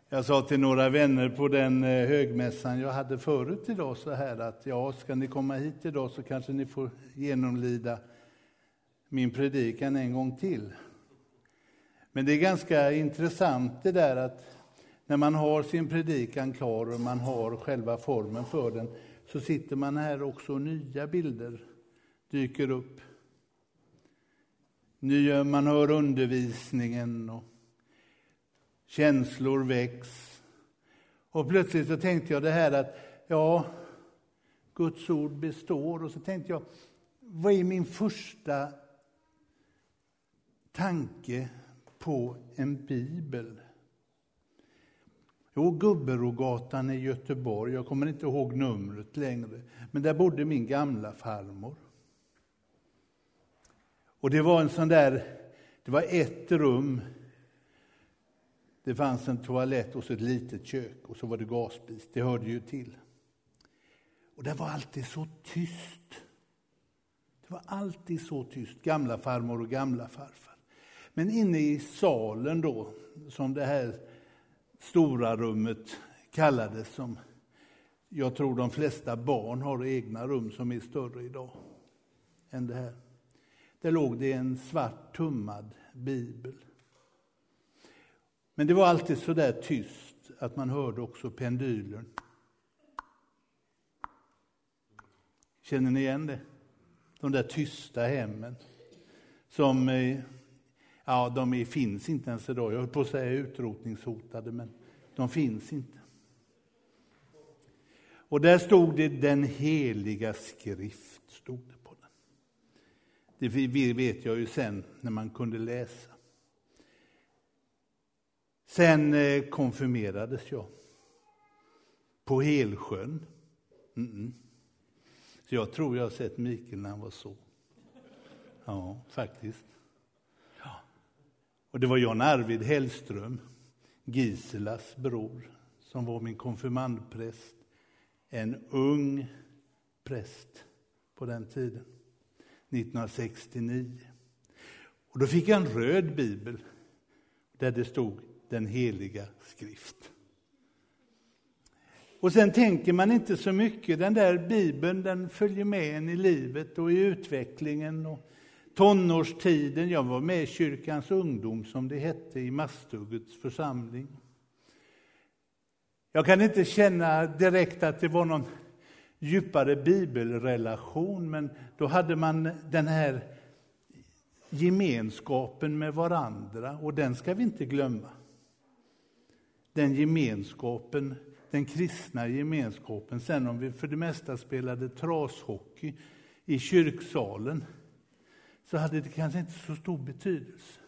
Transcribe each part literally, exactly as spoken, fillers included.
Jag sa till några vänner på den högmässan jag hade förut idag så här att ja, ska ni komma hit idag så kanske ni får genomlida min predikan en gång till. Men det är ganska intressant det där att när man har sin predikan klar och man har själva formen för den så sitter man här också och nya bilder dyker upp. Nya, man hör undervisningen och känslor väcks. Och plötsligt så tänkte jag det här att ja, Guds ord består. Och så tänkte jag, vad är min första tanke på en bibel? Jo, Gubberogatan i Göteborg. Jag kommer inte ihåg numret längre. Men där bodde min gamla farmor. Och det var en sån där, det var ett rum. Det fanns en toalett och så ett litet kök och så var det gasspis. Det hörde ju till. Och det var alltid så tyst. Det var alltid så tyst. Gamla farmor och gamla farfar. Men inne i salen då, som det här stora rummet kallades, som jag tror de flesta barn har egna rum som är större idag än det här. Där låg det en svart tummad bibel. Men det var alltid så där tyst att man hörde också pendylen. Känner ni igen det? De där tysta hemmen. Som, ja, de är, finns inte ens idag. Jag höll på att säga utrotningshotade, men de finns inte. Och där stod det den heliga skrift, stod det på den. Det vet jag ju sen när man kunde läsa. Sen konfirmerades jag på Helsjön. Mm-mm. Så jag tror jag har sett Mikael när han var så. Ja, faktiskt. Ja. Och det var Jan Arvid Hellström, Giselas bror, som var min konfirmandpräst. En ung präst på den tiden, nittonhundrasextionio. Och då fick jag en röd bibel där det stod den heliga skrift. Och sen tänker man inte så mycket. Den där bibeln, den följer med en i livet och i utvecklingen och tonårstiden. Jag var med i kyrkans ungdom, som det hette, i Mastuggets församling. Jag kan inte känna direkt att det var någon djupare bibelrelation, men då hade man den här gemenskapen med varandra, och den ska vi inte glömma. Den gemenskapen, den kristna gemenskapen. Sen om vi för det mesta spelade trashockey i kyrksalen så hade det kanske inte så stor betydelse.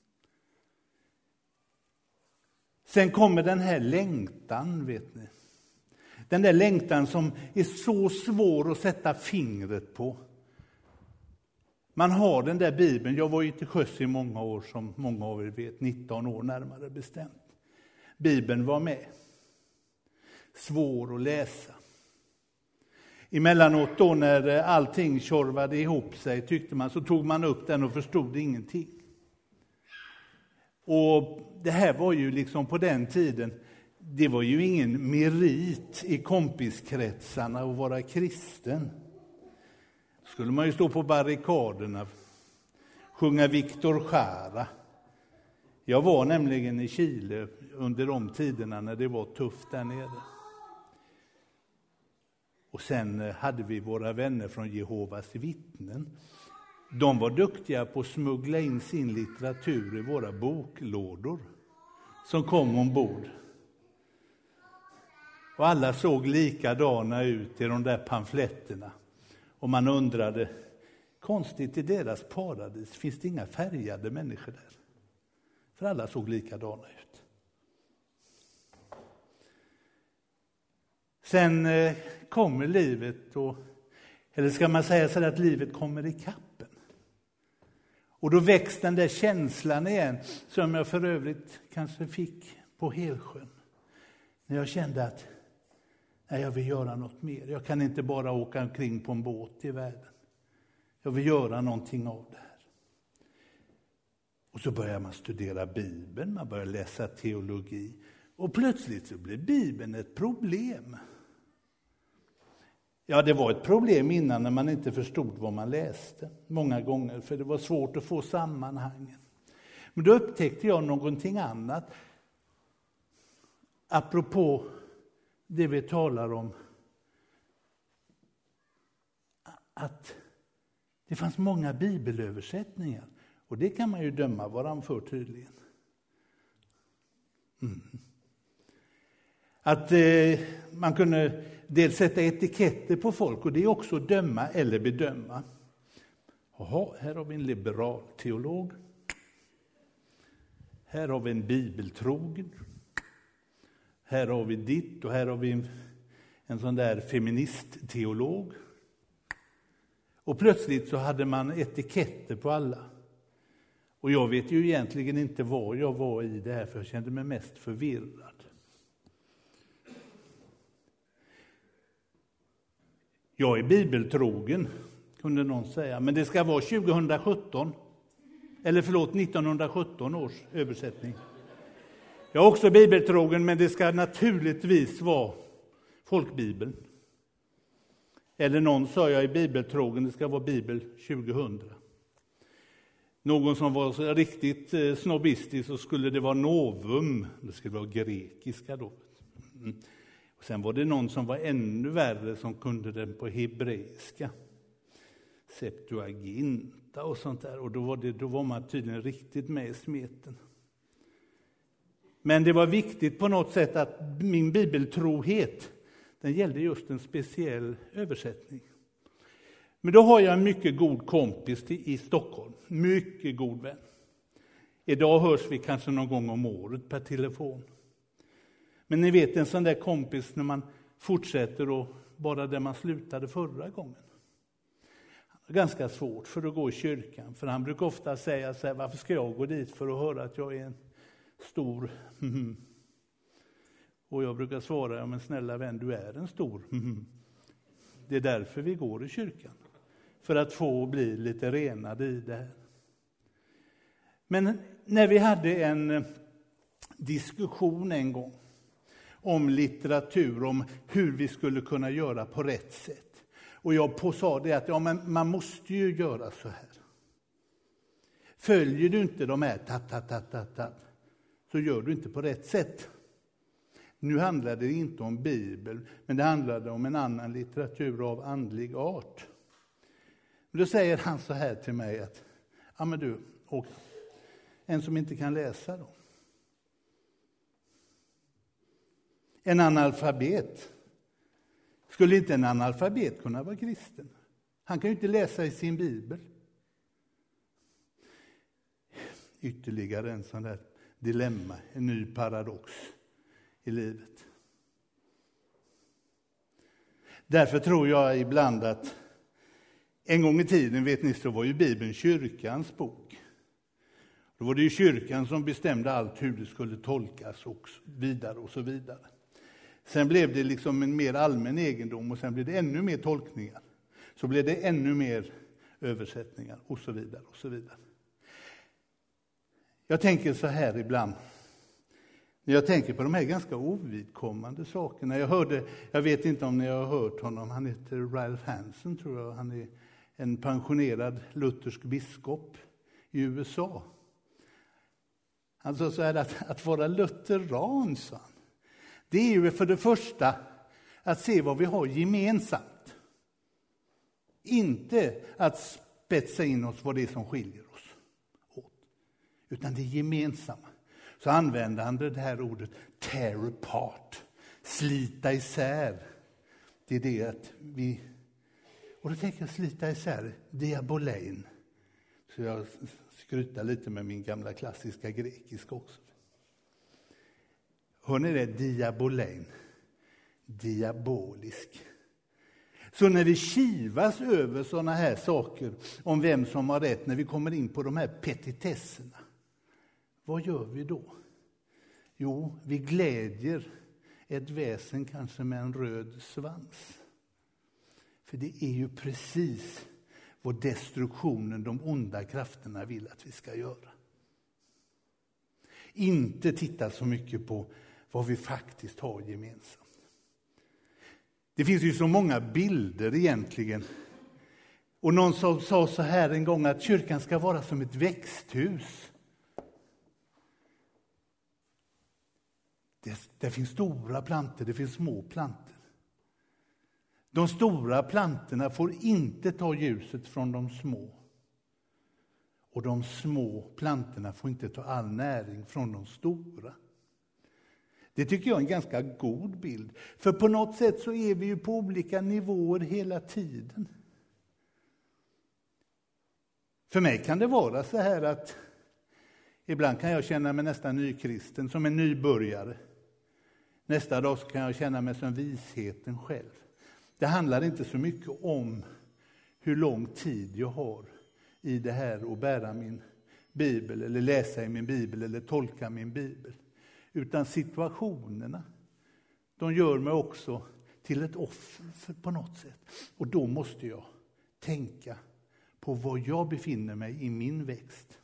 Sen kommer den här längtan, vet ni. Den där längtan som är så svår att sätta fingret på. Man har den där bibeln. Jag var ju till sjöss i många år, som många av er vet, nitton år närmare bestämt. Bibeln var med. Svår att läsa. Emellanåt då när allting tjorvade ihop sig, tyckte man, så tog man upp den och förstod ingenting. Och det här var ju liksom på den tiden, det var ju ingen merit i kompiskretsarna att vara kristen. Skulle man ju stå på barrikaderna, sjunga Viktor Jara. Jag var nämligen i Chile under de tiderna när det var tufft där nere. Och sen hade vi våra vänner från Jehovas vittnen. De var duktiga på att smuggla in sin litteratur i våra boklådor som kom ombord. Och alla såg likadana ut i de där pamfletterna. Och man undrade, konstigt, i deras paradis finns det inga färgade människor där. För alla såg likadana ut. Sen eh, kommer livet, och, eller ska man säga så att livet kommer i kappen. Och då väcks den där känslan igen, som jag för övrigt kanske fick på Helsjön. När jag kände att nej, jag vill göra något mer. Jag kan inte bara åka omkring på en båt i världen. Jag vill göra någonting av det här. Och så börjar man studera Bibeln, man börjar läsa teologi. Och plötsligt så blev Bibeln ett problem. Ja, det var ett problem innan när man inte förstod vad man läste. Många gånger, för det var svårt att få sammanhangen. Men då upptäckte jag någonting annat. Apropå det vi talar om. Att det fanns många bibelöversättningar. Och det kan man ju döma varann för tydligen. Mm. Att eh, man kunde dels sätta etiketter på folk, och det är också döma eller bedöma. Jaha, här har vi en liberal teolog. Här har vi en bibeltrogen. Här har vi ditt och här har vi en, en sån där feministteolog. Och plötsligt så hade man etiketter på alla. Och jag vet ju egentligen inte vad jag var i det här, för jag kände mig mest förvirrad. Jag är bibeltrogen, kunde någon säga, men det ska vara tjugohundrasjutton. Eller förlåt, nittonhundrasjutton års översättning. Jag är också bibeltrogen, men det ska naturligtvis vara folkbibeln. Eller någon sa jag är bibeltrogen, det ska vara bibel tjugohundra. Någon som var så riktigt snobbistisk, så skulle det vara novum. Det skulle vara grekiska då. Mm. Och sen var det någon som var ännu värre som kunde den på hebreiska. Septuaginta och sånt där. Och då var, det, då var man tydligen riktigt med i smeten. Men det var viktigt på något sätt att min bibeltrohet, den gällde just en speciell översättning. Men då har jag en mycket god kompis till, i Stockholm. Mycket god vän. Idag hörs vi kanske någon gång om året per telefon. Men ni vet, en sån där kompis när man fortsätter och bara där man slutade förra gången. Ganska svårt för att gå i kyrkan. För han brukar ofta säga så här: varför ska jag gå dit för att höra att jag är en stor... Mm. Och jag brukar svara: ja men snälla vän, du är en stor... Mm. Det är därför vi går i kyrkan. För att få bli lite renade i det här. Men när vi hade en diskussion en gång om litteratur, om hur vi skulle kunna göra på rätt sätt. Och jag sa det att ja, men man måste ju göra så här. Följer du inte de här tat, tat, tat, tat, tat, så gör du inte på rätt sätt. Nu handlade det inte om Bibeln, men det handlade om en annan litteratur av andlig art. Men då säger han så här till mig att ja men du, och en som inte kan läsa då. En analfabet. Skulle inte en analfabet kunna vara kristen? Han kan ju inte läsa i sin bibel. Ytterligare en sån där dilemma, en ny paradox i livet. Därför tror jag ibland att en gång i tiden, vet ni, så var ju Bibeln kyrkans bok. Då var det ju kyrkan som bestämde allt hur det skulle tolkas och vidare och så vidare. Sen blev det liksom en mer allmän egendom och sen blev det ännu mer tolkningar. Så blev det ännu mer översättningar och så vidare och så vidare. Jag tänker så här ibland. När jag tänker på de här ganska ovidkommande sakerna. Jag hörde, jag vet inte om ni har hört honom, han heter Ralph Hansen tror jag. Han är en pensionerad luthersk biskop i U S A. Han sa så här att, att vara lutheran, sa han, det är ju för det första att se vad vi har gemensamt. Inte att spetsa in oss vad det är som skiljer oss åt. Utan det gemensamma. Så använde han det här ordet tear apart. Slita isär. Det är det att vi... Och då tänker jag slita isär. Diabolein. Så jag skrytar lite med min gamla klassiska grekiska också. Hör ni det? Diabolein. Diabolisk. Så när vi kivas över sådana här saker om vem som har rätt, när vi kommer in på de här petitesserna, vad gör vi då? Jo, vi glädjer ett väsen kanske med en röd svans. För det är ju precis vad destruktionen, de onda krafterna vill att vi ska göra. Inte titta så mycket på vad vi faktiskt har gemensamt. Det finns ju så många bilder egentligen. Och någon som sa så här en gång att kyrkan ska vara som ett växthus. Det, det finns stora plantor, det finns små plantor. De stora plantorna får inte ta ljuset från de små. Och de små plantorna får inte ta all näring från de stora. Det tycker jag är en ganska god bild. För på något sätt så är vi ju på olika nivåer hela tiden. För mig kan det vara så här att ibland kan jag känna mig nästan nykristen, som en nybörjare. Nästa dag så kan jag känna mig som visheten själv. Det handlar inte så mycket om hur lång tid jag har i det här att bära min bibel, eller läsa i min bibel, eller tolka min bibel. Utan situationerna, de gör mig också till ett offer på något sätt. Och då måste jag tänka på var jag befinner mig i min växt.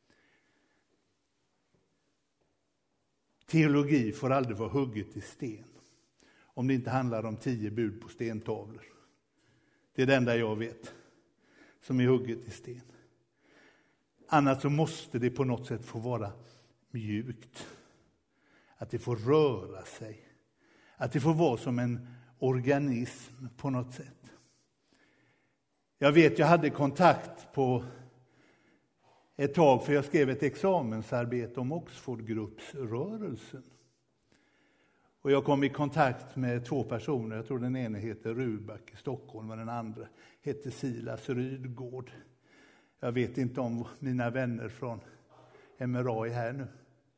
Teologi får aldrig vara hugget i sten. Om det inte handlar om tio bud på stentavlor. Det är det enda jag vet som är hugget i sten. Annars så måste det på något sätt få vara mjukt. Att det får röra sig. Att det får vara som en organism på något sätt. Jag vet, jag hade kontakt på ett tag, för jag skrev ett examensarbete om Oxfordgruppsrörelsen. Och jag kom i kontakt med två personer. Jag tror den ena heter Ruback i Stockholm och den andra heter Silas Rydgård. Jag vet inte om mina vänner från M R A är här nu.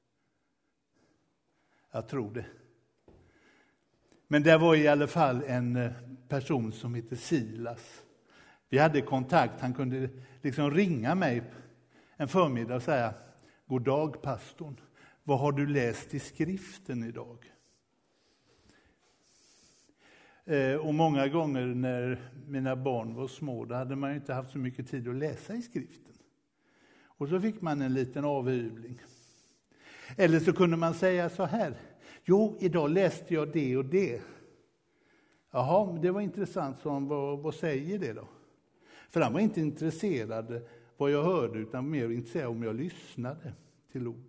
Jag tror det. Men det var i alla fall en person som heter Silas. Vi hade kontakt. Han kunde liksom ringa mig en förmiddag och säga: God dag, pastorn. Vad har du läst i skriften idag? Eh, och många gånger när mina barn var små, då hade man ju inte haft så mycket tid att läsa i skriften. Och så fick man en liten avhyvling. Eller så kunde man säga så här: Jo, idag läste jag det och det. Jaha, det var intressant. Så han, vad, vad säger det då? För han var inte intresserad vad jag hörde, utan mer intresserad om jag lyssnade till ordet.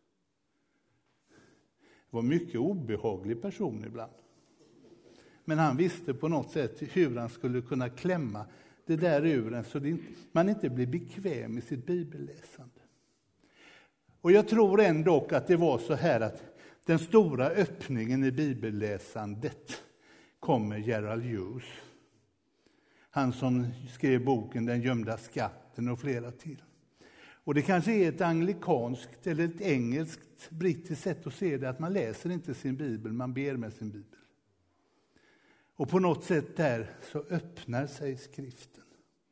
Det var en mycket obehaglig person ibland. Men han visste på något sätt hur han skulle kunna klämma det där ur en, så det inte, man inte blir bekväm i sitt bibelläsande. Och jag tror ändå att det var så här att den stora öppningen i bibelläsandet kom med Gerald Hughes. Han som skrev boken Den gömda skatten och flera till. Och det kanske är ett anglikanskt eller ett engelskt, brittiskt sätt att se det, att man läser inte sin bibel, man ber med sin bibel. Och på något sätt där så öppnar sig skriften.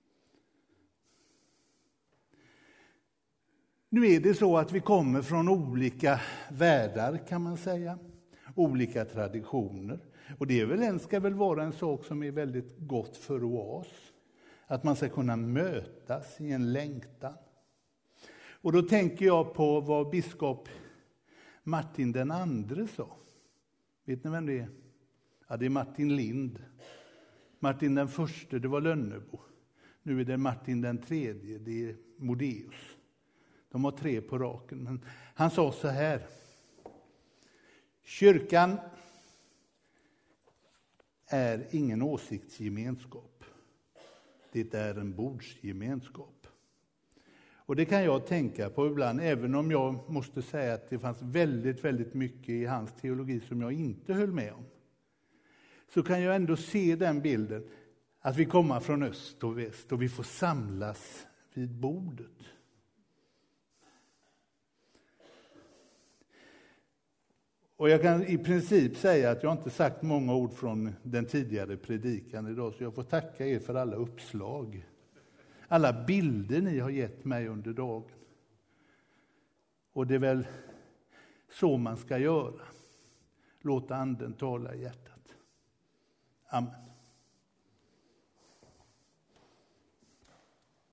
Nu är det så att vi kommer från olika världar, kan man säga. Olika traditioner. Och det är väl en, ska väl vara en sak som är väldigt gott för oss. Att man ska kunna mötas i en längtan. Och då tänker jag på vad biskop Martin den andre sa. Vet ni vem det är? Ja, det är Martin Lind. Martin den förste, det var Lönnebo. Nu är det Martin den tredje, det är Modéus. De har tre på raken. Men han sa så här: kyrkan är ingen åsiktsgemenskap. Det är en bordsgemenskap. Och det kan jag tänka på ibland, även om jag måste säga att det fanns väldigt, väldigt mycket i hans teologi som jag inte höll med om. Så kan jag ändå se den bilden, att vi kommer från öst och väst och vi får samlas vid bordet. Och jag kan i princip säga att jag inte sagt många ord från den tidigare predikan idag, så jag får tacka er för alla uppslag. Alla bilder ni har gett mig under dagen. Och det är väl så man ska göra. Låta anden tala i hjärtat. Amen.